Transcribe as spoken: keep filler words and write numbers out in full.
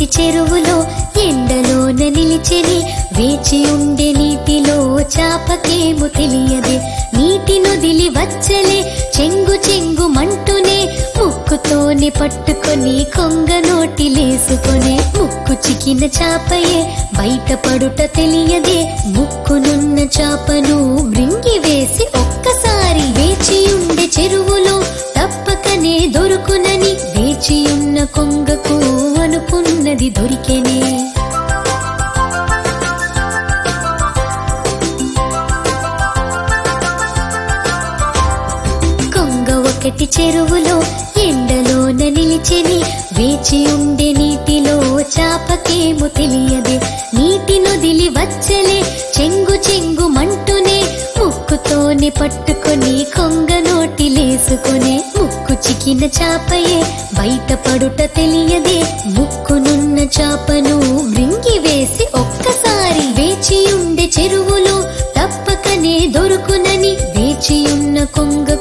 చెరువులో ఎండలోన నిలిచెని వేచి ఉండే నీటిలో చాపకేమో తెలియదే నీటి నొదిలి వచ్చలే చెంగు చెంగు మంటునే ముక్కుతోనే పట్టుకొని కొంగ నోటిలేసుకొనే ముక్కు చికిన చాపయే బయటపడుట తెలియదే ముక్కునున్న చాపను మృంగి వేసి ఒక్కసారి వేచి ఉండే చెరువులో తప్పకనే దొరుకునని వేచియున్న కొంగకు అనుకున్నది దొరికెనే కొంగ ఒకటి చెరువులో ఎండలోన నిలిచెని వేచి ఉండే నీటిలో చాపకేమో తెలియదే నీటి నొదిలి వచ్చలే చెంగు చెంగు మంటునే ముక్కుతోనే పట్టుకొని కొంగ నోటిలేసుకొనే ముక్కు చికిన చాపయే బయటపడుట తెలియదే ముక్కునున్న చాపను మృంగి వేసి ఒక్కసారి వేచి ఉండే చెరువులో తప్పకనే దొరుకునని వేచియున్న కొంగ